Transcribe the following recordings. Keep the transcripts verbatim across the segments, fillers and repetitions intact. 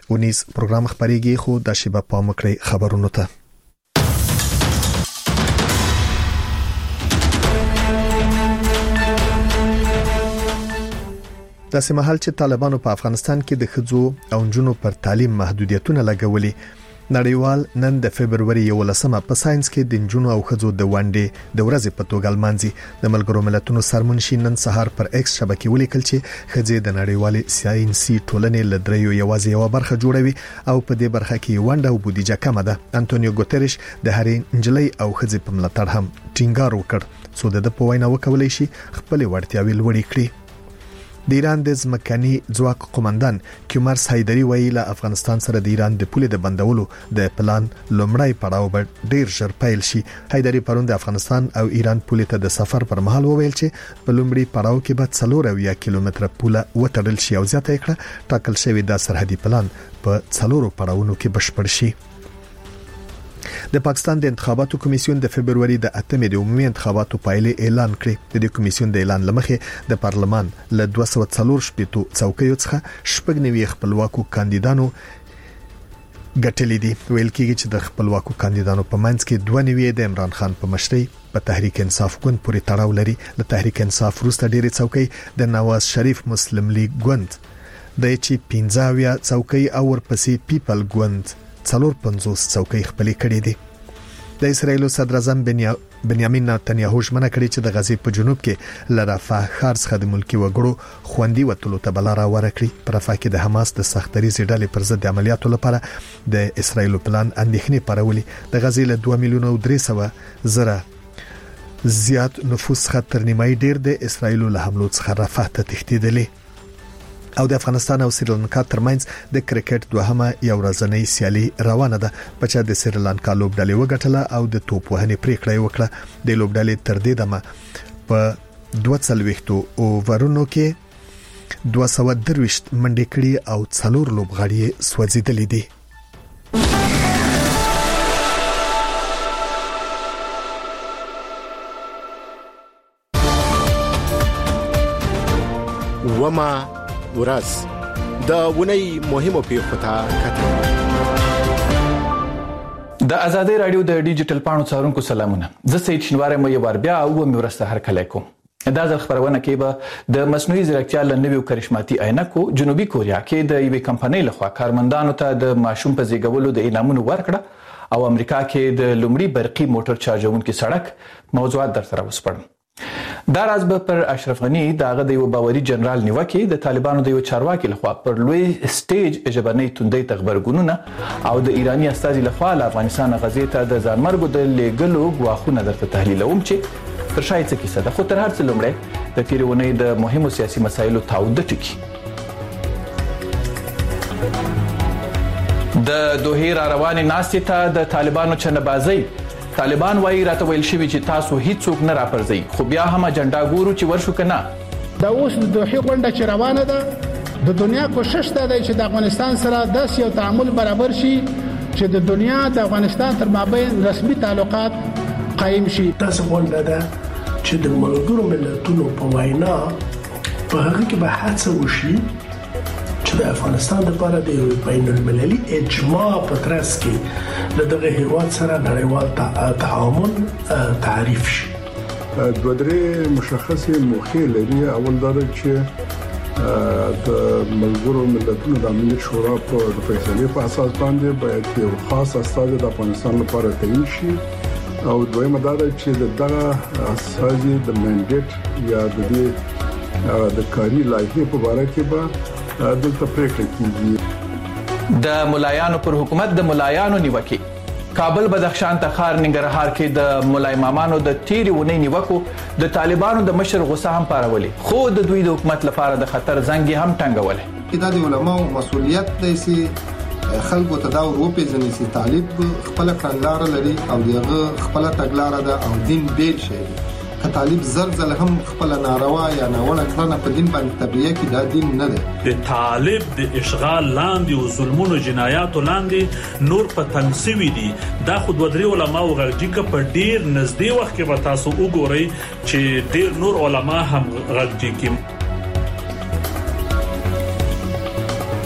ونیز پروګرام خبريږي خو د شیبه پام کړی خبرونو ته. د سیمهال چې طالبانو په افغانستان کې د ښځو او نجونو پر تعلیم محدودیتونه لګولي، نړیوال نن د فبرवरी یولسمه په ساينس کې د نجونو او ښځو د وانډې د ورځې په توګه لمانځي. د ملګرو ملتونو سرمنشي نن سهار پر ایکس شبکې ولیکل چې ښځې د نړیوالې ساينسي ټولنې لدریو یوازې یو برخه جوړوي او په دې برخه کې وانډه او بودیجه کمه ده. انټونیو ګوتریش د هرې نجلۍ او ښځې په ملاتړ هم ټینګار وکړ څو د په وینا وکولای شي خپل وړتیاوې لوړې کړي. د ایران د ځمکني ځواک قومندان کیومرس حیدری ویل افغانستان سره د ایران د پولې د بندولو د پلان لومړی پړاو به ډیر ژر پیل شي. حیدری پرون د افغانستان او ایران پولې ته د سفر پر مهال وویل چې په لومړي پړاو کې به څلور اویا کیلومتر پوله وټړل شي او زیاته کړه ټاکل شوی د سرحدي پلان په څلورو پړاوونو کې بشپړ شي. د پاکستان د انتخاباتو کمیسیون د فبرवरी د اتمې د عمومي انتخاباتو پایلې اعلان کړې. د دې کمیسیون د اعلان لمخې د پارلمان له دوه سوه څلور شپږ څوکیو څخه شپږ نوي خپلواکو کاندیدانو ګټلې دي. ویل کېږي چې د خپلواکو کاندیدانو په منځ کې دوه نوي د عمران خان په مشرۍ په تحریک انصاف ګوند پورې تړاو لري. د تحریک انصاف وروسته ډېری څوکۍ د نواز شریف مسلم لیگ ګوند د چې پنځه اویا څوکۍ او ورپسې پیپل ګوند څلور پنځوس څوکۍ خپلې کړې دي. د اسرایل صدر اعظم بنیامین نتنیاهو ژمنه کړې چې د غزې په جنوب کې لرافه ښار څخه د ملکی وګړو خوندي وټلو ته بلاره ورکړي. په رفح کې د حماس د سختريزې ډلې پر ضد عملیاتو لپاره د اسرایل پلان اندېښنې پارولې. د غزې له دوه میلیونه او درې سوه زره زیات نفوس خطر نیمای ډیر د اسرایل له حملو څخه رفح ته تښتیدلې. او د افغانستان او سریلانکا ترمنځ د کرکټ دوهمه یو ورځنۍ سیالي روانه ده. په چا د سریلانکا لوبډلې وګټله او د توپ وهنې پریکړه وکړه. د لوبډلې تر دې دمه په دوه څلويختو اوورونو کې دوه سوه درويشت منډې کړې او څلور لوبغاړي سوځېدلې دي. وما ورځ د ونی مهمو پیښو ته کتل. د ازادي رادیو د ډیجیټل پاڼو څارونکو سلامونه. زه سید شنواره مې ور بیا او مې ورسته هر کله کوم. دا ځل خبرونه کې به د مصنوعي ځیرکتیا له نویو کرشماتي عینکو جنوبي کوریا کې د یوې کمپنۍ لخوا کارمندانو ته د ماشوم په زیږولو د انعامونو ورکړه او امریکا کې د لومړي برقي موټر چارجونکو سړک موضوعات درته وسپړم. دا راز به پر اشرف غنی دغه د یو باوري جنرال نیوکه د طالبانو د یو چارواکي لخوا پر لوی سټیج ژبنۍ توندۍ تخبرګونونه او د ایرانی استازي لخوا له افغانستان غزې ته د ځانمرګو د لېګلو غواخونه درته تحلیلوم چې تر شاید څه کیسه ده. خو تر هر څه لومړی د تیرونې د مهمو سیاسي مسایلو تعود ټکی. د دوه را روانې ناستې ته د طالبانو چنبازي. طالبان وایي راته ویل شوی چې تاسو هیڅوک نه راپرځي، خو بیا هم اجنډا ګورو چې ورشو کنه. دا اوس د دوه غونډه چې روانه ده د دنیا کوشش ده چې د افغانستان سره داس یو تعامل برابر شي چې د دنیا د افغانستان تر مابین رسمي تعلقات قائم شي. تاسو غونډه ده چې د ملګرو ملتونو په وینا په هغه کې به هڅه وشي چې د افغانستان لپاره د بین المللي اجماع په ترڅ کې د دغه هیواد سره نړیوال تعامل تعریف شي. دوه درې مشخصې موخې لري. اول دا چې د ملګرو ملتونو د امنیت شورا په فیصلې په اساس باندې باید یو خاص استازی د افغانستان لپاره تعیین شي او دویمه دا چې دغه استازی د منډیټ یا د دې د کاري لایحې په اړه کې به دلته پریکړه کیږي. د ملایانو پر حکومت د ملایانو نیوکه. کابل بدخشان تخار ننګرهار کې د مولای مامانو د تیری ونې نیوکو د طالبانو د مشر غوسه هم پارولې، خو د دوی د حکومت لپاره د خطر زنګ هم ټنګولې. دا د علماو مسؤلیت دی چې خلکو ته دا وروپیژني چې طالب خپل کړنلار لري او دغه خپل تګلار ده او دین بیل شي. که طالب زر زل هم خپل ناروا یا ناوړه کړنه په دین باندې تبلیغ کې دا دین نه دی. د طالب د اشغال لاندې او ظلمونو جنایاتو لاندې نور په تنسوي دي. دا خود ودري علماء غږی ک په ډیر نږدې وخت کې به تاسو وګورئ چې ډیر نور علما هم غږی کې.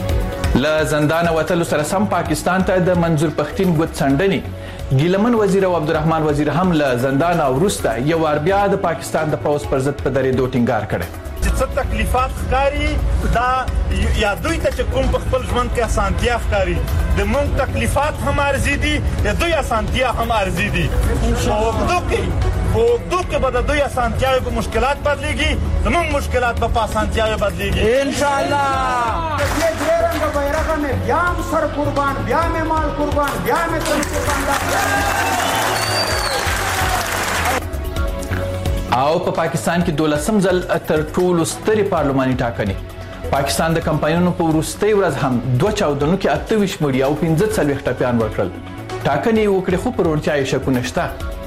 له زندان وتلو سره سم پاکستان ته د منظور پښتين ګوت څنډني ګیلمن وزیر او عبدالرحمن وزیر هم له زندان او وروسته یو وار بیا د پاکستان د پوز پر ضد په درې دوه ټینګار کړي چې څه تکلیفات ښکاري دا یا دوی ته چې کوم په خپل ژوند کې اسانتیا ښکاري د موږ تکلیفات هم ارزي دي د دوی اسانتیا هم ارزي دي او دوی خو دوی به د دوی اسانتیاوې په مشکلات بدلېږي زموږ مشکلات به په اسانتیاوې بدلېږي ان شاء الله دې درې رنګ بیرغ مې بیا هم سر قربان بیا مې مال قربان بیا مې تل قربان او په پاکستان کې دولسم ځل تر ټولو سترې پارلماني ټاکنې پاکستان د کمپاینونو په وروستۍ ورځ هم دوه چاودنو کې اته ویشت مړي او پنځه څلوېښت ټپیان ورکړل ټاکنې یې وکړې خو په روڼتیا یې شکونه شته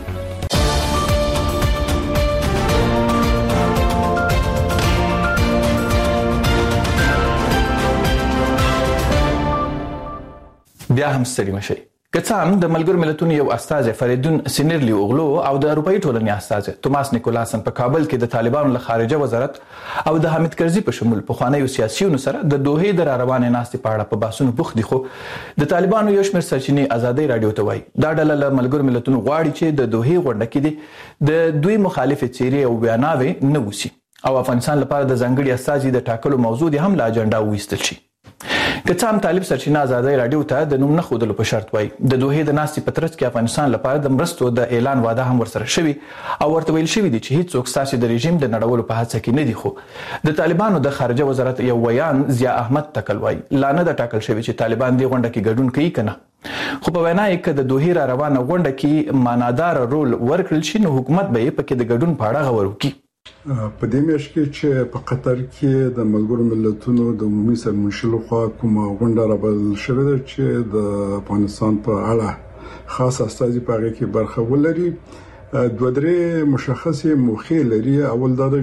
بیا هم ستړي مشئ که څه هم د ملګرو ملتونو یو استازی فریدون سینرلی اوغلو او د اروپאי ټولنې استازی توماس نیکولاسن په کابل کې د طالبانو له خارجه وزارت او د حامد کرزي په شمول پخوانیو سیاسيونو سره د دوحې د روانې ناستې په اړه په بحثونو بوخت دي خو د طالبانو یو شمېر سرچینې ازادي رادیو ته وایي دا ډله له ملګرو ملتونو غواړي چې د دوحې غونډه کې دي د دوی مخالف چیرې او بیاناوې نه وسی او افغانستان لپاره د ځانګړي استازي د ټاکلو موضوع دي هم له اجنډا وایستل شي که څه هم طالب سرچینه ازادي رادیو ته د نوم نه خودلو په شرط وایي د دوحې د ناستې په ترڅ کې افغانستان لپاره د مرستو د اعلان وعده هم ورسره شوی او ورته ویل شوی دی چې هیڅوک ستاسو د رژیم د نړولو په هڅه کې نه دي خو د طالبانو د خارجه وزارت یو ویان ضیا احمد تکل وایي لا نه د ټاکل شوی چې طالبان دې غونډه کې ګډون کوي کنه خو په وینا کې د دوحې را روانه غونډه کې معنادار رول ورکړل شي نو حکومت به یې پکې د ګډون په اړه غور وکړي په دې میاشت کې چې په قطر کې د ملګرو ملتونو د عمومي سرمنشل خوا کومه غونډه راغبل شوې ده چې د افغانستان په اړه خاص استازي په هغه کې برخه ولري دوه درې مشخصه موخې لري اول دا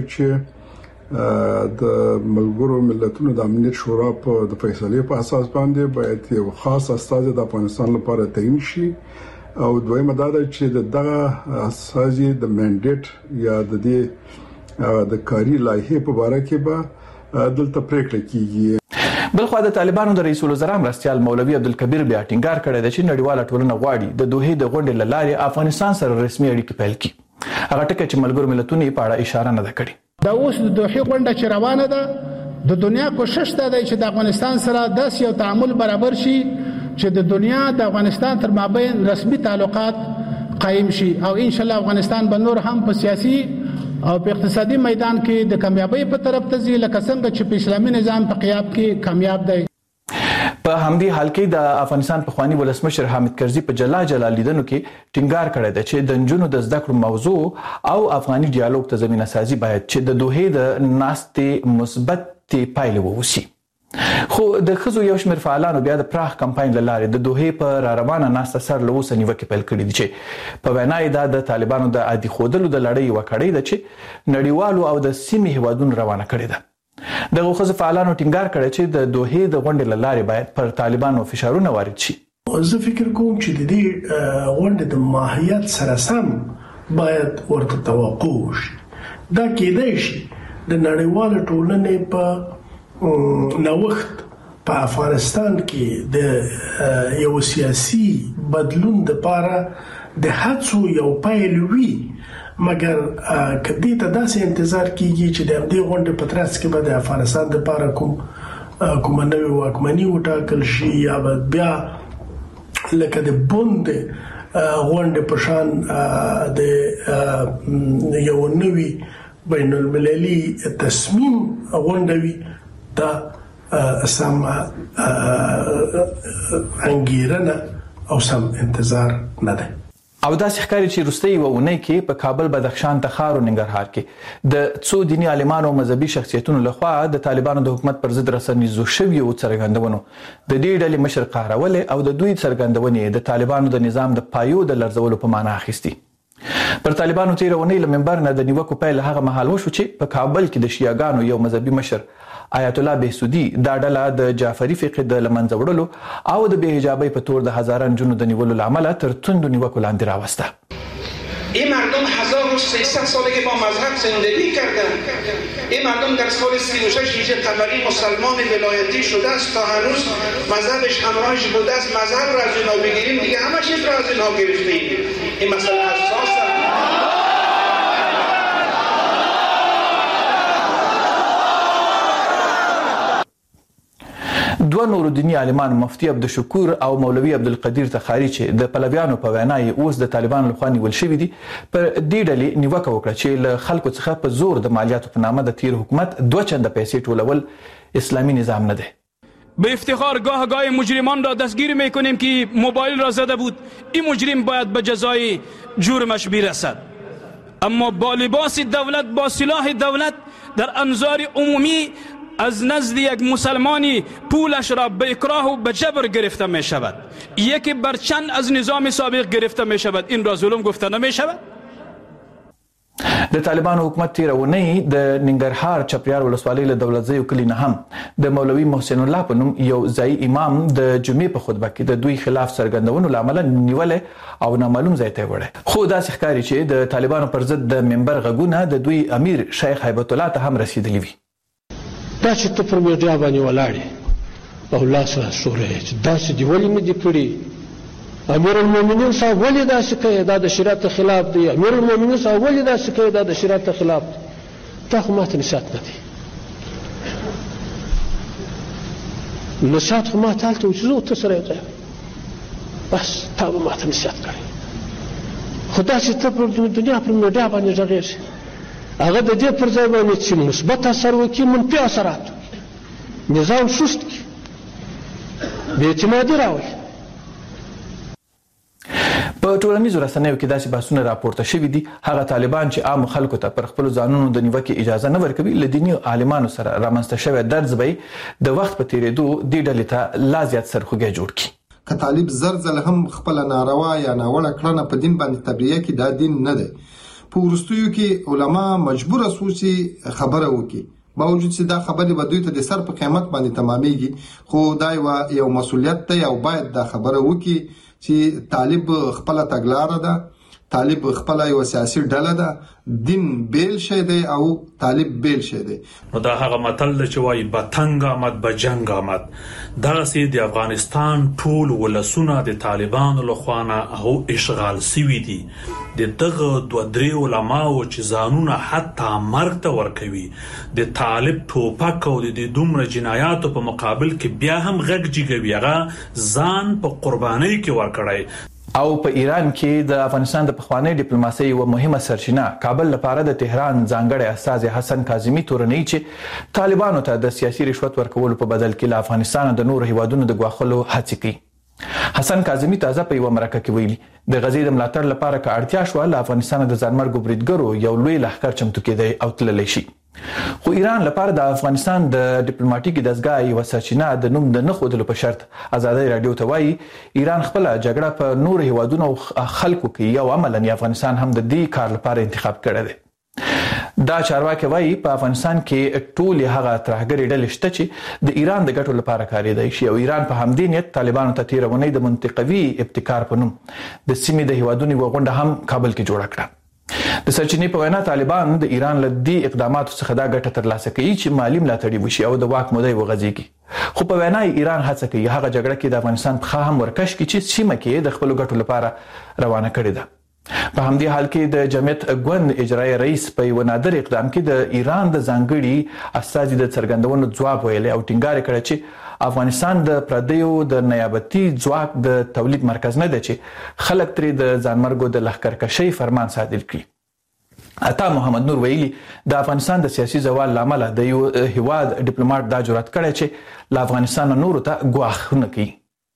چې د ملګرو ملتونو د امنیت شورا په د فیصلې په اساس باندې باید یو خاص استازي د افغانستان لپاره تعیین شي او دویمه دا ده چې دغه استازي د منډیټ یا د دې د کاری لایحې په اړه کې به دلته پریکړه کیږي بلخو د طالبانو د رئیس الوزرا مرستيال مولوي عبدالکبیر بیا ټینګار کړی دی چې نړیواله ټولنه غواړي د دوحې د غونډې لارې افغانستان سره رسمي اړیکې پیل کړي هغه ټکي چې ملګرو ملتونو په اړه اشاره نه کړې دا اوس د دوحې غونډه چې روانه ده د دنیا کوشش ده چې د افغانستان سره داسې یو تعامل برابر شي چې د دنیا د افغانستان تر مابین رسمي تعلقات قائم شي او ان شاء الله افغانستان به نور هم په سیاسي او په اقتصادي میدان کې د کامیابی په طرف ته ځي لکه څنګه چې په اسلامي نظام په قیام کې کامیاب دی په همدې حال کې د افغانستان پخوانی ولسمشر حامد کرزي په جلا جلا لیدنو کې ټینګار کړی دی چې د نجونو د زده کړو موضوع او افغاني ډیالوګ ته زمينه سازي باید چې د دوحې د ناستې مثبت پایلې ووسی خو د خزو یو شمېر فعالانو بیا د پراخ کمپاین لاره د دوحې په را روانه ناسته سر له اوسه نیوکه پیل کړې دي چې په وینا یې د طالبانو د عادي خودلو د لړۍ وکړې ده چې نړیوالو او د سیمې هیوادونو روانه کړې ده دغه خزو فعالانو ټینګار کړی چې د دوحې د غونډې لاره باید پر طالبانو فشارونه وارد شي زه فکر کوم چې د دې غونډې د ماهیت سره سم باید ورته توقع وشي دا کېدای شي د نړیوالو ټولنې په نوښت په افغانستان کې د یو سیاسي بدلون لپاره د هڅو یو پیل وی مګر کدی ته داسې انتظار کیږي چې د دې غونډې په ترڅ کې به د افغانستان لپاره کوم کوم نوې واکمني وټاکل شي یا بیا لکه د بوند غونډې په شان د یو نوې بین المللي تصمیم غونډوي دا سم انګیرنه او سم انتظار نه ده او دا ښکاري چې روستي وونه کې په کابل بدخشان تخار او ننګرهار کې د څو دینی عالمانو او مذهبي شخصیتونو لخوا د طالبانو د حکومت پر ضد رسنیزو شوی او څرګندونو د دې ډلې مشر قهرول او د دوی څرګندونې د طالبانو د نظام د پایو د لرزولو په معنا اخیستي پر طالبانو تیرونی له منبر نه د نیوکو پیل هغه مهال وشو چې په کابل کې د شیعاګانو یو مذهبي مشر آیت الله بهسودی دا ډله د جعفری فقه د لمنځه وړلو او د بې حجابۍ په تور د هزاران جنو د نیولو لامل تر توندو نیوکو لاندې راوسته این مردم هزار و سیصد ساله که با مذهب زندگی کردن، این مردم در سال سی و شش هجری قمری مسلمان ولایتی شده است، تا هنوز مذهبش همراهش بوده است. مذهب را از اینا بگیریم دیگه همه چیز را از اینا گرفتیم. این مسئله حساسه. دوه نورو دینی عالمان مفتی عبدالشکور او مولوي عبدالقدیر تخاری چې د پلویانو په وینا یې اوس د طالبانو لخوا نیول شوي دي، پر دې ډلې نیوکه وکړه چې له خلکو څخه په زور د مالیاتو په نامه د تیر حکومت دوه چنده پیسې ټولول اسلامی نظام نه ده. به افتخار گاه گاه مجرمان را دستگیر میکنیم که موبایل را زده بود. این مجرم باید به جزای جرمش برسد، اما با لباس دولت، با سلاح دولت در انظار عمومی از نزد یک مسلمانی پولش را به اکراه و به جبر گرفته می شود. یکی بر چند از نظام سابق گرفته می شود. این را ظلم گفته نمی شود. د طالبانو حکومت تیر اونۍ د ننګرهار چپریار ولسوالۍ له دولتځایو کلي نه هم د مولوي محسن الله په نوم یو ځایي امام د جمعې په خطبه کې د دوی خلاف څرګندونو له امله نیولی او نامعلوم ځای ته وړی. خو داسې ښکاري چې د طالبانو پر ضد د منبر غږونه د دوی امیر شیخ هیبت الله ته هم رسیدلی وي. دا چې ته پر میډیا باندې ولاړې او لاس راسوری چې داسې دې ولې نه دي کړي؟ امیر المؤمنین صاحب ولې داسې کوي؟ دا د شریعت خلاف دی. امیر المؤمنین صاحب ولې داسې کوي؟ دا د شریعت خلاف دی. دا خو ماته نصیحت نه دی. نصیحت خو ماته هلته و چې زه ته سره یو ځای بس تا به ماته نصیحت کړی. خو داسې ته پر دنیا پر میډیا باندې غږېږي، هغه د دې پر ځای باندې چې مثبت اثر وکړي، منفي اثرات وکړي، نظام سست کړي، بې اعتمادي راولي. په ټولنیزو رسنیو کې داسې بحثونه راپورته شوي دي، هغه طالبان چې عامو خلکو ته پر خپلو ځانونو د نیوکې اجازه نه ورکوي، له دیني عالمانو سره رامنځته شوی درز به د وخت په تېرېدو دې ډلې ته لا زیات سرخوږی جوړ کړي. که طالب زر ځله هم خپله ناروا یا ناوړه کړنه په دین باندې تبلیغ کړي، دا دین نه دی. په وروستیو کې علما مجبوره سو چې خبره وکړي، باوجود چې دا خبرې به دوی ته د سر په قیمت باندې تمامیږي، خو دا یو مسؤلیت دی او باید دا خبره وکړي چې طالب خپله تګلاره ده، طالب خپله یوه سیاسي ډله ده، دین بیل شی دی او طالب بیل شی دی. نو دا هغه متل دی چې وایي به تنګ آمد به جنګ آمد. دغسې د افغانستان ټول ولسونه د طالبانو لخوا نه او اشغال سوي دي. د دغه دوه درې علماو چې ځانونه حتی مرګ ته ورکوي، د طالب ټوپک او د دې دومره جنایاتو په مقابل کې بیا هم غږ جګوي، هغه ځان په قربانۍ کې ورکړی. او په ایران کې د افغانستان د پخوانی ډیپلوماسۍ یوه مهمه سرچینه کابل لپاره د تهران ځانګړی استازی حسن کاظمي تورنۍ چې طالبانو ته د سیاسي رشوت ورکولو په بدل کې له افغانستان د نورو هیوادونو د ګواښلو هڅې کوي. حسن کاظمي تازه په یوه مرکه کې ویلي د غزې د ملاتړ لپاره که اړتیا شوه له افغانستان د ځانمرګو بریدګرو یو لوی لښکر چمتو کېدی او تللی شي. خو ایران لپاره د افغانستان د ډیپلوماټیکي دستګاه یوه سرچینه د نوم د نه ښودلو په شرط ازادۍ راډیو ته وایي ایران خپله جګړه په نورو هیوادونو او خلکو کې او عملاً افغانستان هم د دې کار لپاره انتخاب کړی دی. دا چارواکي وایي په افغانستان کې ټولې هغه ترهګرې ډلې شته چې د ایران د ګټو لپاره کارېدی شي او ایران په همدې نیت طالبانو ته تېره اونۍ د منطقوي ابتکار په نوم د سیمې د هیوادونو یوه غونډه هم کابل کې جوړه کړه. د سرچینې په وینا طالبان د ایران له دې اقداماتو څخه دا ګټه ترلاسه کوي چې مالي ملاتړ وشي او د واک موده یې وغځېږي. خو په وینا ایران هڅه کوي هغه جګړه کې د افغانستان پښه هم ورکش کړي چې سیمه کې د خپلو ګټو لپاره روانه کړې ده. په همدې حال کې د جمعیت ګوند اجرایي رئیس په یوه نادر اقدام کې د ایران د ځانګړي استازي د څرګندونو ځواب ویلی او ټینګار یې کړی چې افغانستان د پردیو د نیابتي ځواک د تولید مرکز نه دی چې خلک ترې د ځانمرګو د لښکرکشۍ فرمان صادر کړي. عطا محمد نور ویلي د افغانستان د سیاسي زوال له امله د یو هیواد ډیپلوماټ دا جرأت کړی چې له افغانستان نورو ته ګواښ نه کوي.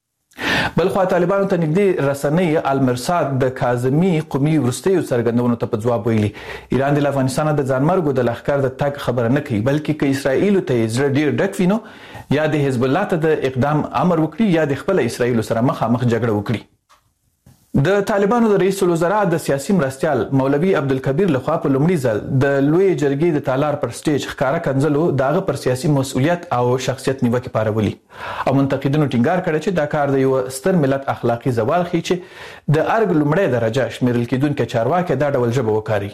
بلخوا طالبانو ته نږدې رسنۍ المرصاد د کاظمي قومي وروستیو څرګندونو ته په ځواب ویلي ایران د افغانستان د ځانمرګو د لښکر د تګ خبره نه کوي، بلکې که اسرائیلو ته یې زړه ډېر ډک وي نو یا د حزب الله ته د اقدام امر وکړي یا د خپله اسرائیلو سره مخامخ جګړه وکړي. د طالبانو د رئیس الوزرا د سیاسي مرستیال مولوي عبدالکبیر لخوا په لومړي ځل د لوی جرګې د تالار پر سټیج ښکارا کنځلو داغه پر سیاسي مسؤلیت او شخصیت نیوکه پارولي او منتقدینو ټینګار کړی چې دا کار د یو ستر ملت اخلاقی زوال ښیي چې د ارګ لومړی درجه شمیرل کېدونکي چارواکي دا ډول ژبه وکاري.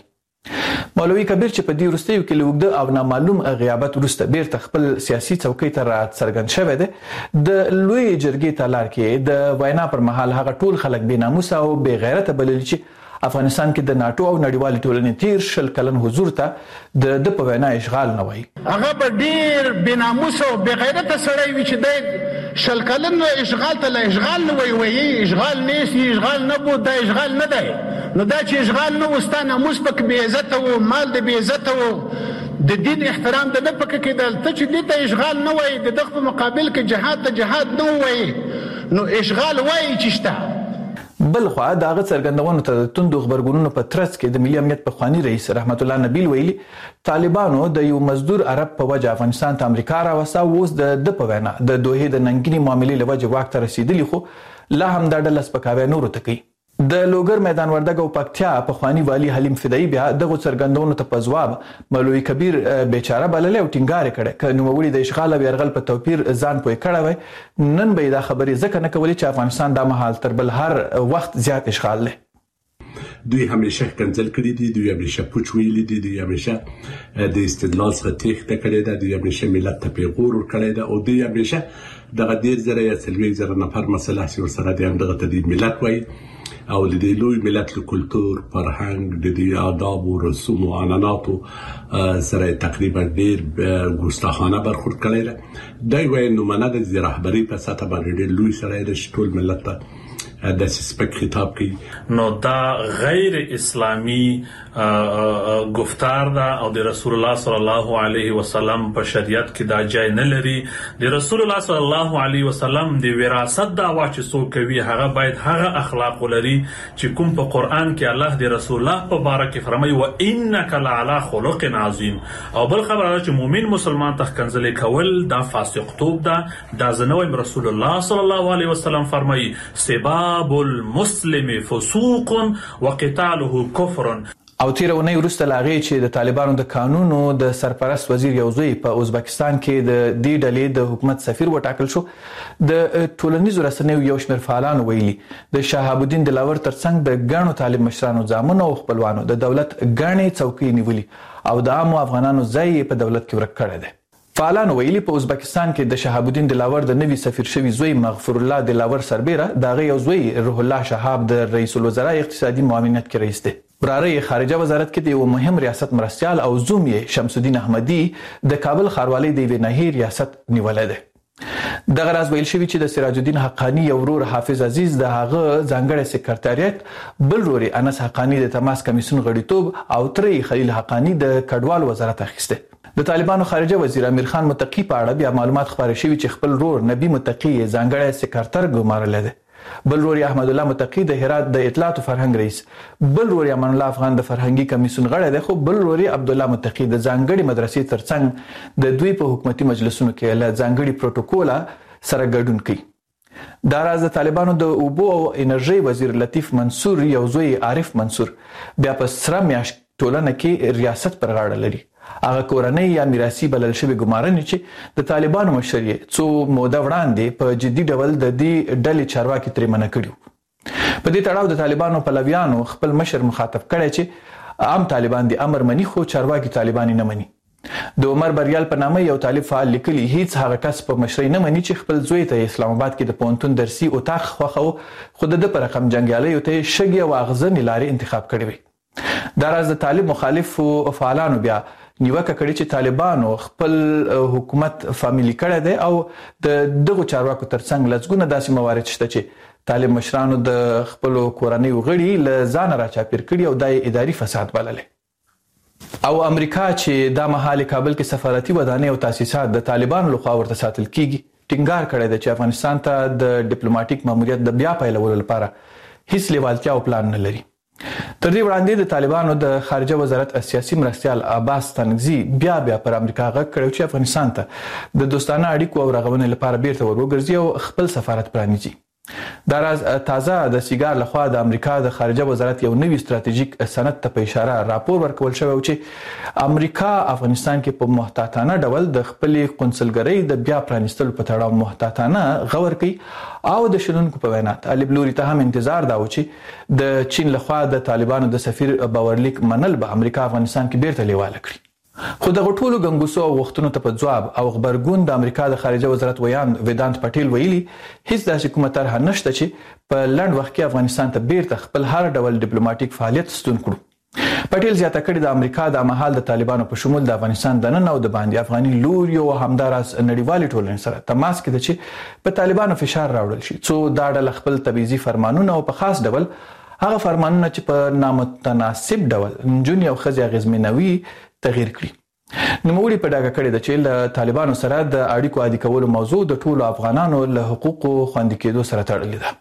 مولوي کبیر چې په دې وروستیو کې له اوږده او نامعلوم غیابت وروسته بیرته خپل سیاسي څوکۍ ته راڅرګند شوی دی د لوی جرګې تالار کې د وینا پر مهال هغه ټول خلک بې ناموسه او بې غیرته بللي چې افغانستان کې د ناټو او نړیوالې ټولنې تیر شل کلن حضور ته د د په وینا اشغال نه وایي. هغه به ډېر بې ناموسه او بې غیرته سړی وي چې دی شل کلن اشغال ته له اشغال نه وایي وایي اشغال نیسي اشغال نه بود دا اشغال نه دی. نو دا چې اشغال نه و ستا ناموس پکې بې عزته و مال د بې عزته و د دین احترام د نه پکې کېدل ته چې دې ته اشغال نه وایي د دغه په مقابل کې جهاد ته جهاد نه وایي نو اشغال وایي چې شته. بل خوا دغه څرګندونو ته د توندو خبرګونونو په ترڅ کې د ملي امنیت پخوانی رئیس رحمت الله نبیل ویلي طالبانو د یو مزدور عرب په وجه افغانستان ته امریکا راوسته اوس د د په وینا د دوحې د ننګینې معاملې له وجه واک ته رسیدلی خو لا هم دا ډله سپکاوی نورو ته کوي. د لوګر میدان وردګ او پکتیا پخوانی والی حلیم فدایي بیا دغه څرګندونو ته په ځواب مولوي کبیر بیچاره بللی او ټینګار کړی که نوموړي د اشغال او یرغل په توپیر ځان پوه کړی وای نن به دا خبرې ځکه نه کولې چې افغانستان دا مهال تر بل هر وخت زیات اشغال دی. دوی همیشه کنځل کړي دي دوی همیشه پوچ ویلي دي دوی همیشه د استدلال څخه تېښته کړې ده دوی همیشه ملت ته پیغور ورکړی ده او دوی همیشه دغه ډېر زره یا څلوېښت زره نفر مسله چې ورسره دي همدغه ته دوی ملت وایي او د دې لوی ملت له کلتور فرهنګ د دې آداب او رسوم او عنعناتو سره تقریبا ډېر ګستاخانه برخورد کړی ده. دا یوه نمونه ده چې د رهبرۍ په سطح باندې ډېر لوی سړی ده چې ټول ملت ته د سپک خطاب کوي. نو دا غیر اسلامی گفتار ده او د رسول الله صلی الله علیه وسلم په شریعت کې دا جای نه لري. د رسول الله صلی الله علیه وسلم د وراثت دعوا چې څوک کوي هغه باید هغه اخلاق ولري چې کوم په قران کې الله د رسول الله په باره کې فرمایي و انک لعلی خلق عظیم. او بل خبره چې مؤمن مسلمان ته کنځلې کول دا فاسقتوب ده. دا زنویم رسول الله صلی الله علیه وسلم فرمایي سبا باب المسلم فسوق وقتاله كفر. او تیر ونی وروسته لاغې چې د طالبانو د قانونو د سرپرست وزیر یوزوی په ازبکستان کې د دې ډلې د حکومت سفیر وټاکل شو د ټولنیزو رسنیو یو شمېر فعالانو ویلي د شهاب الدین دلاور ترڅنګ د ګڼو طالب مشرانو زامنو او خپلوانو د دولت ګڼې څوکۍ نیولي او د عامو افغانانو ځای په دولت کې ورک کړی دی. فعالانو ویلي په ازبکستان کې د شهاب الدین دلاور د نوي سفیر شوي زوی مغفور الله دلاور سربیره دغه یو زوی روح الله شهاب د رئیس الوزرا اقتصادي معاونت کې رئیس دی. براره خارجه وزارت کې د یو مهم ریاست مرستیال او زوم یې شمس الدین احمدي د کابل ښاروالۍ د یوې ناحیې ریاست نیولی دی. دغه راز ویل شوي چې د سراج الدین حقانی یو ورور حافظ عزیز د هغه ځانګړی سکرټریات بل ورور انس حقانی د تماس کمیسیون غړیتوب او ترې خلیل حقانی د کډوال وزارت اخیسته. د طالبانو خارجه وزیر امیر خان متقی په اړه بیا معلومات خبرې شوي چې خپل ورور نبی متقی ځانګړی سکرټر ګمارلی دی. بل ورور احمد الله متقی د هرات د اطلاعات او فرهنګ رئیس، بل ورور امان الله افغان د فرهنګي کمیسیون غړی دی، خو بل ورور عبد الله متقی د ځانګړي مدرسې ترڅنګ د دوی په حکومتي مجلسونو کې له ځانګړي پروتوکول سره ګډون کوي. دا راز د طالبانو د اوبو او انرژي وزیر لطیف منصور یو زوی عارف منصور بیا په سره میاشت ټولنه کې ریاست پر غاړه لري. هغه کورنۍ یا میراثي بلل شوی ګمارنې چې د طالبانو مشر یې څو موده وړاندې په جدي ډول د دې ډلې چارواکي ترې منع کړي وو. په دې تړاو د طالبانو پلویانو خپل مشر مخاطب کړی چې عام طالبان د امر مني خو چارواکي طالبان نه مني. د عمر بریال په نامه یو طالب فعال لیکلي هیڅ هغه کس په مشرۍ نه مني چې خپل زوی ته اسلام آباد کې د پوهنتون درسي اتاق خوښو خو د ده په رقم جنګیالیو ته شګې او اغزنې لارې انتخاب کړې وي. دا راز د طالب مخالفو فعالانو بیا نیوکه کړې چې طالبانو خپل حکومت فامیلی کړی دی او د دغو چارواکو ترڅنګ لسګونه داسې موارد شته چې طالب مشرانو د خپلو کورنیو غړي له ځانه راچاپېر کړي او دا یې اداري فساد بللی. او امریکا چې دا مهال کابل کې سفارتي ودانۍ او تاسیسات د طالبانو لخوا ورته ساتل کیږي ټینګار کړی دی چې افغانستان ته د ډیپلوماټیک ماموریت د بیا پیلولو لپاره هیڅ لیوالتیا او پلان نه لري. تر دې وړاندې د طالبانو د خارجه وزارت سیاسي مرستیال عباس ستانکزي بیا بیا پر امریکا غږ کړی چې افغانستان ته د دوستانه اړیکو او رغونې لپاره بیرته ور وګرځي او خپل سفارت پرانیزي. دا راز تازه د سیګار لخوا د امریکا د خارجه وزارت یو نوی ستراتیژیک سند ته په اشاره راپور ورکول شوی چې امریکا افغانستان کې په محتاطانه ډول د خپلې قونسلګرۍ د بیا پرانیستلو په تړاو محتاطانه غور کوي او د شنونکو په وینا طالب لوري ته هم انتظار دا و چې د چین لخوا د طالبانو د سفیر باورلیک منل به امریکا افغانستان کې بیرته لیواله کړي. خو د غټولو ګنګوسو او وختونو ته په جواب او خبرګون د امریکا د خارجه وزارت ویان ویدانت پټیل ویلي هیڅ داسې کومه طرحه نشته چې په لنډ وخت کې افغانستان ته بیرته خپل هر ډول ډیپلوماټیک فعالیت ستون کړو. پټیل زیاته کړې د امریکا د مهال د طالبانو په شمول د افغانستان د نن او د باندې افغاني لوري او همداراز نړیوالې ټولنې سره تماس کې ده چې په طالبانو فشار راوړل شي څو دا ډله خپل تبعیضي فرمانونه او په خاص ډول هغه فرمانونه چې په نامتناسب ډول نجونې او ښځې اغېزمنوي تغییر کړي. نوموړي په ډاګه کړې ده چې له طالبانو سره د اړیکو عادي کولو موضوع د ټولو افغانانو له حقوقو خوندي کېدو سره تړلې ده.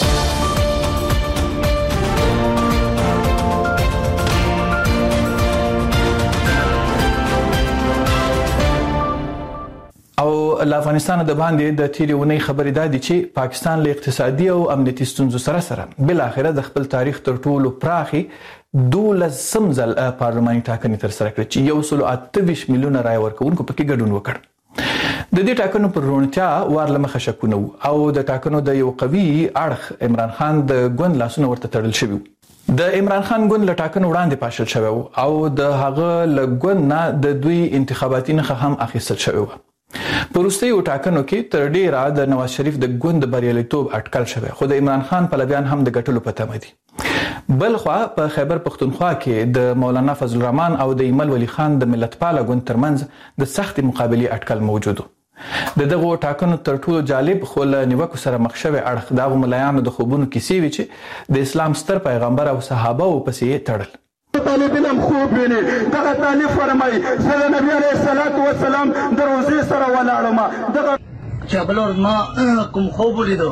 او له افغانستان د باندې د تیرې اونۍ خبرې دا دي چې پاکستان له اقتصادي او امنیتي ستونزو سره سره بل اخره د خپل تاریخ تر ټولو پراخي دولسم ځل پارلماني ټاکنې ترسره کړې چې یو سل اته ویشت میلیونه رای ورکوونکو پکې ګډون وکړ. د دې ټاکنو پر روڼتیا ور له مخه شکونه او د ټاکنو د یو قوي اړخ عمران خان د ګوند لاسونه ورته تړل شوي. د عمران خان ګوند له ټاکنو وړاندې پاشل شوی او د هغه له ګوند نه د دوی انتخاباتي نښه هم اخیستل شوې وه. په وروستیو ټاکنو کې تر ډیره د نواز شریف د ګوند د بریالیتوب اټکل شوی خو د عمران خان پلویان هم د ګټلو په تمه دي. بل خوا په خیبر پختونخوا کې د مولانا فضل الرحمن او د ایمل ولی خان د ملت پاله ګوند ترمنځ د سخت مقابلې اټکل موجود. د دغه ټاکنو تر ټولو جالب خو له نیوکو سره مخ شوی اړخ د ملایانو د خوبونو کیسې وی چې د اسلام ستر پیغمبر او صحابه او پسې تړل. طالبین هم خوب ویني دغه طالب فرمای زه د نبی علیه الصلاۃ والسلام د روزې سره ولاړم دغه چې بلور ما کوم خوب ولیدو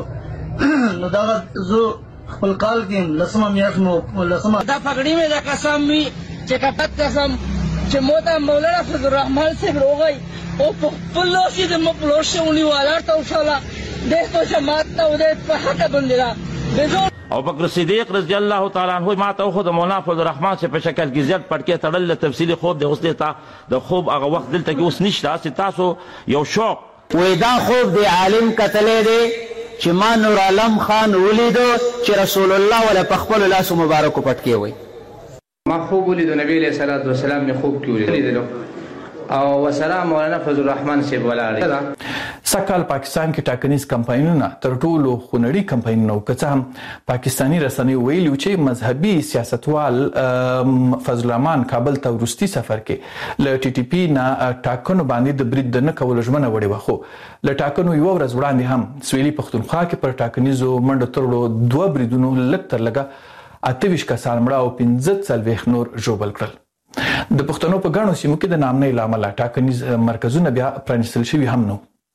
نو دغه زه خپل کال کې لسمه میاشت مو لسمه دا پګړی مې د قسم وي چې کپت قسم چې موته مولانا فضل الرحمن صاحب روغی او په خپل لاس یې د مپلوشه ونیواله ته وشاله د تو جماعت ته د په حق باندې او بکر صدیق رضی الله تعالی عنہ ما ته خو د مولانا فضل الرحمن سے په شکل کې زیات پټ کې تړل تفصیلی خوب د اوسه تا د خوب هغه وخت دلته کې اوس نشته چې تاسو یو شوق وې دا خوب دی عالم کتلې دی چې ما نور عالم خان ولیدو چې رسول الله ولا په خپل لاس مبارک پټ کې وي. ما خوب ولیدو نبی علیہ الصلوۃ والسلام می خوب کې ولیدو او وسلام مولانا فضل الرحمن سی ولاړ. سکهال پاکستان کې ټاکنیز کمپاینونه تر ټولو خونړي کمپاینونه وکړه هم پاکستانی رسنیو ویلي چې مذهبي سیاستوال فضل الرحمن کابل ته ورستي سفر کې ل ټي ټي پی نه ټاکنو باندې د برید نه کول ژمنه وړي وخو ل ټاکنو یو ورځ وړاندې هم سویلي پښتونخوا کې پر ټاکنیزو منډه ترلو دوه بریدونو لک تر لګه اته ویشت کسان مړه او پنځه څلوېښت نور ژوبل کړل. د پښتنو په ګڼو سیمو کې د نامنۍ له امله ټاکنیز مرکزونه بیا پرانیستل شوي هم نو.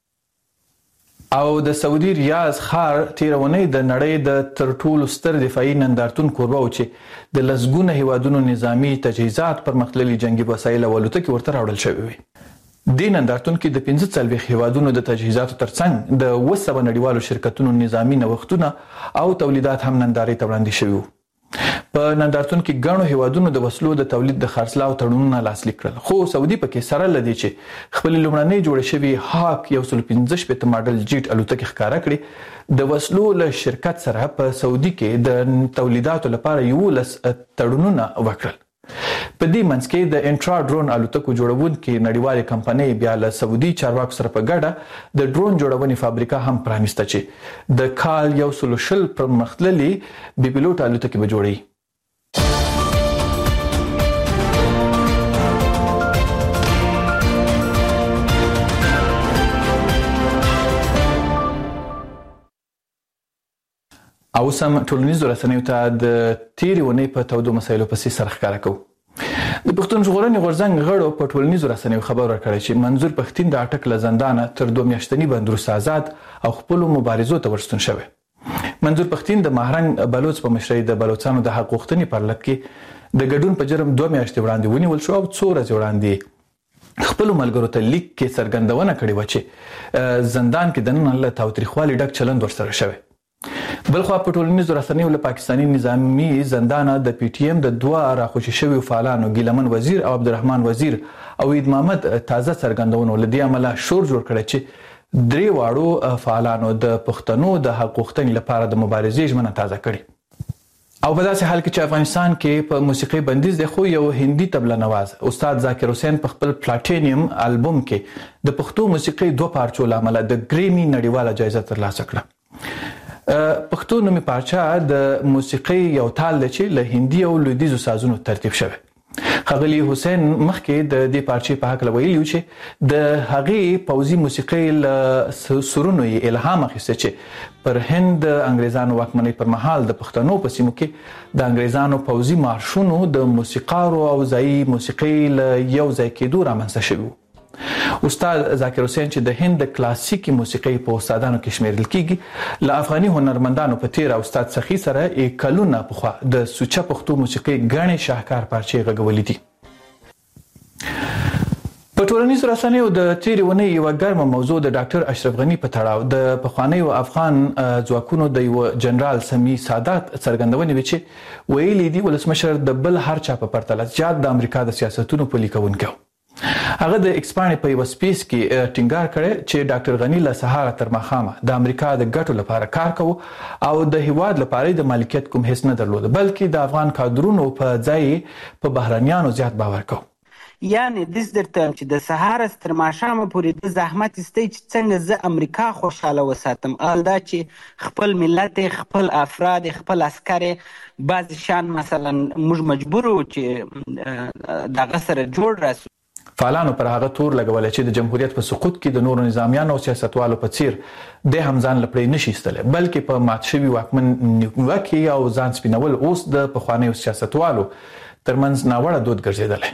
او د سعودي ریاض ښار تیرونی د نړۍ د تر ټولو ستر دفاعي نندارتون کوربه و چې د لسګونه هیوادونو نظامی تجهیزات پرمختللي جنگي وسایل او الوتکې ورته راوړل شوي وي. دې نندارتون کې د پنځه څلوېښت هیوادونو د تجهیزاتو ترڅنګ د اوه سوه نړیوالو شرکتونو نظامی نوښتونه او تولیدات هم نندارې ته وړاندې شوي وو. په نندارتون کې ګڼو هیوادونو د وسلو د تولید د خرڅلاو تړونونه لاسلیک کړل خو سعودي پکې سره لدی چې خپل لومړنۍ جوړې شوی هاک یو سل پنځه شپږ ماډل جیټ الوتکې ښکارا کړې د وسلو له شرکت سره په سعودي کې د تولیداتو لپاره یو لس تړونونه وکړل. په دې منځ کې د انټرا ډرون الوتکو جوړونکې نړیوالې کمپنۍ بیا له سعودي چارواکو سره په ګډه د ډرون جوړونې فابریکه هم پرانیسته چې د کال یو سل شل پرمختللي بي پيلوټ الوتکې به جوړوي. او سم ټولنیزو رسنیو ته د تیرې ونې په تودو مسایلو پسې سر ښکاره کوو. د پښتون ژغورنې غورځنګ غړو په ټولنیزو رسنیو خبر ورکړی چې منظور پښتین د اټک له زندانه تر دوه میاشتني بند وروسته آزاد او خپلو مبارزو ته ورستون شوی. منظور پښتین د مهرنګ بلوچ په مشرۍ د بلوچستانو د حق غوښتنې پر لټ کې د ګډون په جرم دوه میاشتې وړاندې ونیول شو او څو ورځې وړاندې خپلو ملګرو ته لیک کې څرګندونه کړې وه چې زندان کې دننه له تاوتریخوالي ډک چلند ورسره شوی. بلخوا په ټولنیزو رسنیو له پاکستاني نظامی زندانه د پی ټی ایم د دوه راخوشي شویو فعالانو ګیلمن وزیر او عبدالرحمن وزیر او عید محمد تازه څرګندونو له دې عمله شور جوړ کړی چې درې واړو فعالانو د پښتنو د حق غوښتنې لپاره د مبارزې ژمنه تازه کړې. او په داسې حال کې چې افغانستان کې په موسیقي بندیز دی، خو یو هندي طبله نواز استاد ذاکر حسین په خپل پلاټینیم البوم کې د پښتو موسیقي دوه پارچو له امله د ګریمي نړیواله جایزه ترلاسه کړه. پښتو نومي پارچه د موسیقي یو تال دی چې له هندي او لویدیځو سازونو ترتیب شوی. ښاغلي حسین مخکې د دې پارچې په هکله ویلي و چې د هغې پوځي موسیقۍ له سرونو یې الهام اخیسته چې پر هند د انګریزانو واکمنۍ پر مهال د پښتنو په سیمو کې د انګریزانو پوځي مارشونو د موسیقارو او ځایي موسیقۍ له یو ځای کېدو رامنځته شوي وو. استاد ذاکر حسین چې د هند د کلاسیکي موسیقۍ په استادانو کې شمیرل کیږي، له افغاني هنرمندانو په تیر استاد سخي سره یې کلونه پخوا د سوچه پښتو موسیقۍ ګڼې شاهکار پارچې غږولې دي. په ټولنیزو رسنیو د تیرې اونۍ یوه ګرمه موضوع د ډاکټر اشرف غني په تړاو د پخوانیو افغان ځواکونو د یوه جنرال سمی سادات څرګندونې وې چې ویلي دي ولسمشر د بل هر چا په پرتله زیات د امریکا د سیاستونو پلي کوونکی و. هغه د ایکس پاڼې په یوه سپیس کې ټینګار کړی چې ډاکټر غني له سهاره تر ماښامه د امریکا د ګټو لپاره کار کوو او د هیواد لپاره د مالکیت کوم حس نه درلوده، بلکې د افغان کادرونو په ځای په بهرنیانو زیات باور کوو. یعنی دس درته چې د سهار تر ماښامه پورې د زحمت استي چې څنګه زه امریکا خوشحاله وساتم، ال دا چې خپل ملت خپل افراد خپل عسکر بعض شان مثلا موږ مجبور وو چې دغه سره جوړ راسو. فعالانو پر هغه تور لګولای چې د جمهوریت په سقوط کې د نورو نظامیانو او سیاستوالو په څیر د همځان لپړې نشي استلې، بلکې په مات شوي واکمن نیوکې او ځان سپینول اوس د پخوانیو سیاستوالو ترمنځ ناوړه دود ګرځېدلی.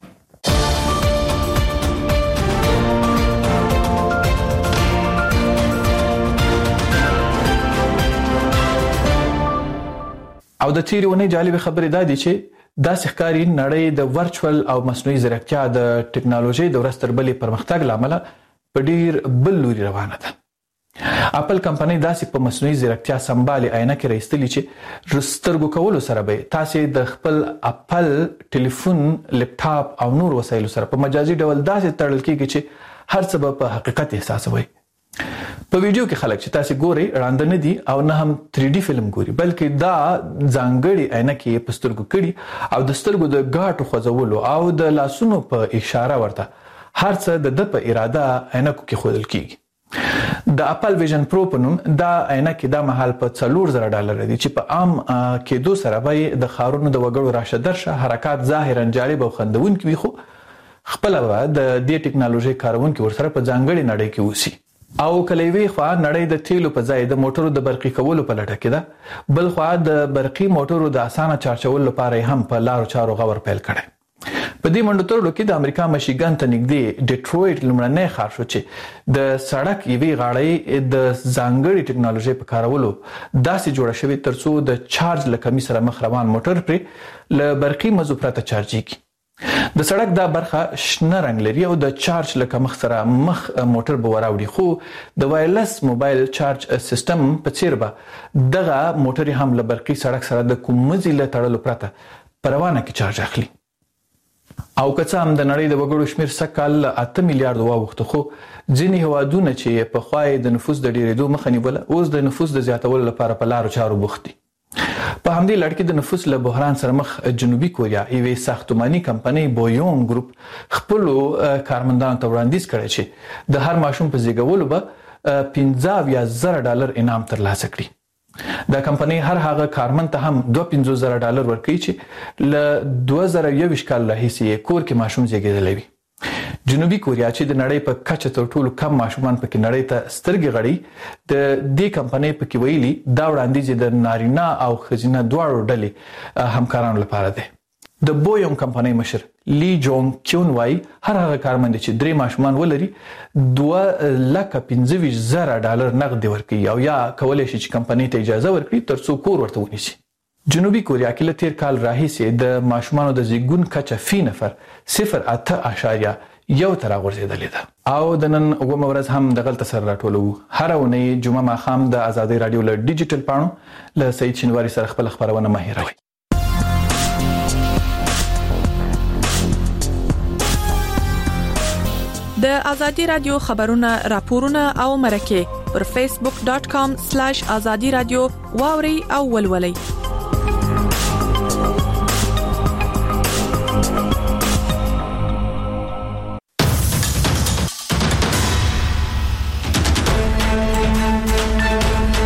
او د تیرې اونۍ جالبه خبرې دا دي چې داسې ښکاري نړۍ د ورچوال او مصنوعي ځیرکتیا د ټکنالوژۍ د ورځ تر بلې پرمختګ له امله په ډیر بل لوري روانه ده. اپل کمپنۍ داسې په مصنوعي ځیرکتیا سمبالې عینکې راایستلي چې سترګو کولو سره به تاسې د خپل اپل ټلیفون، لپټاپ او نور وسایلو سره په مجازي ډول داسې تړل کیږي چې هر څه به په حقیقت احساسوي. په ویډیو کې خلک چې تاسو ګوري وړاندې نه دي او نه هم تھری ډي فلم ګوري، بلکې دا ځانګړي عینکې په سترګو کړي او د سترګو د غاټو خوځولو او د لاسونو په اشاره ورته هر څه د د په اراده عینکو کې خودل کیږي. د اپل ویژن پرو په نوم دا عینکې د مهال په څلور زره ډالر دي چې په عام کېدو سره به د خارونو د وګړو راشه درشه حرکات ظاهرا جالب او خندونکي وي، خو خپل د دې ټکنالوژي کارونکي ورسره په ځانګړي نړۍ کې اوسي. او کله وی خو نړۍ د تیلو په ځای د موټرو د برقي کولو په لټه کې ده، بل خو د برقي موټرو د اسانه چارچولو لپاره هم په لارو چارو غور پیل کړي. په دې منډو ترلو کې د امریکا مشیګن ته نږدې ډیټرویټ لومړنی ښار شو چې د سړک یوې غاړې د ځانګړي ټکنالوژي په کارولو داسې جوړه شوې ترڅو د چارج له کمی سره مخ روان موټر پرې له برقي مزو پرته چارجېږي. د سړک دا برخه شنه رنگ لري او د چارج له کمښت سره مخ موټر به وراوړي، خو د وایرلس موبایل چارج سیستم په څیر به دغه موټر هم له برقي سړک سره د کوم مزي له تړلو پرته په روانه کې چارج اخلي. او که څه هم د نړۍ د وګړو شمیر سږ کال اته میلیارډ واوښته، خو ځینې هیوادونه چې پخوا د نفوس د ډیرېدو مخه نیوله اوس د نفوس د زیاتولو لپاره په لارو چارو بوخت دي. په همدې لړ کې د نفوس له بحران سره مخ جنوبي کوریا یوې ساختماني کمپنۍ بویونګ ګروپ خپلو کارمندانو ته وړاندیز کړی چې د هر ماشوم په زیږولو به پنځه اویا زره ډالر انعام ترلاسه کړي. دا کمپنۍ هر هغه کارمند ته هم دوه پنځوس زره ډالر ورکوي چې له دوه زره یوویشت کال راهیسې کور کې ماشوم زیږېدلی وي. جنوبي کوریا چې د نړۍ په کچه تر ټولو کم ماشومان پکې نړۍ ته سترګې غړي، د دې کمپنۍ پکې ویلي دا وړاندیز د نارینه او ښځینه دواړو ډلې همکارانو لپاره دی. د بویونګ کمپنۍ مشر لی جونګ کیون وایي هر هغه کارمند چې درې ماشومان ولري دوه لکه پنځه ویشت زره ډالر نغد ورکوي او یا کولی شي چې کمپنۍ ته اجازه ورکړي ترڅو کور ورته ونیسي. جنوبي کوریا کې له تیر کال راهیسې د ماشومانو د زیږون کچه فی نفر صفر اته اشاریه یو تر غورځېدلې ده او د نن اومه ورځ هم د غلط سره راټولو. هر اونۍ جمعه ماښام د آزادۍ رادیو له ډیجیټل پاڼو له سعید شینواری سره خپل خبرونه مه هېروئ. د آزادی رادیو خبرونه راپورونه او مرکه پر فیسبوک ډاٹ کام سلیش آزادی رادیو واوري او ولولئ.